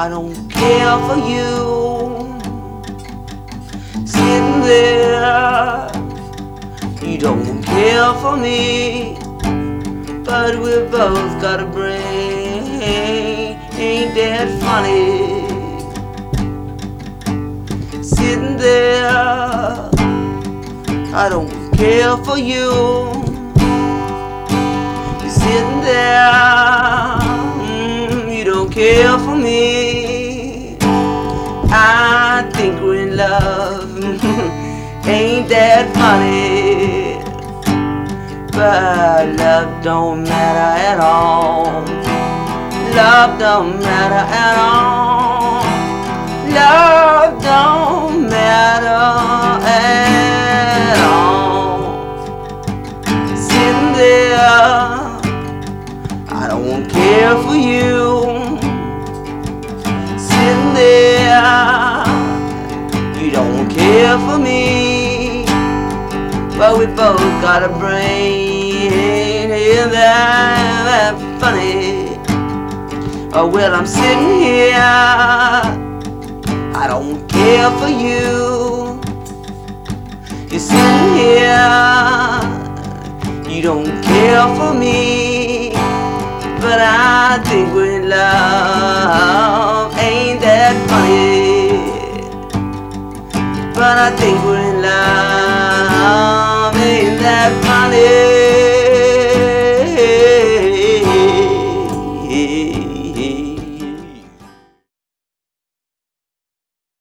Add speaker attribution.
Speaker 1: I don't care for you. Sitting there, you don't care for me, but we both got a brain. Ain't that funny? Sitting there, I don't care for you. You're sitting there, you don't care for me. I think we're in love. Ain't that funny? But love don't matter at all. Love don't matter at all. Love don't matter at all. Sitting there, I don't care for you. Sitting there, you don't care for me, but we both got a brain. Isn't that funny? Oh, well, I'm sitting here, I don't care for you. You're sitting here, you don't care for me, but I think we're in love. Ain't that funny? But I think we're in love. Ain't that funny?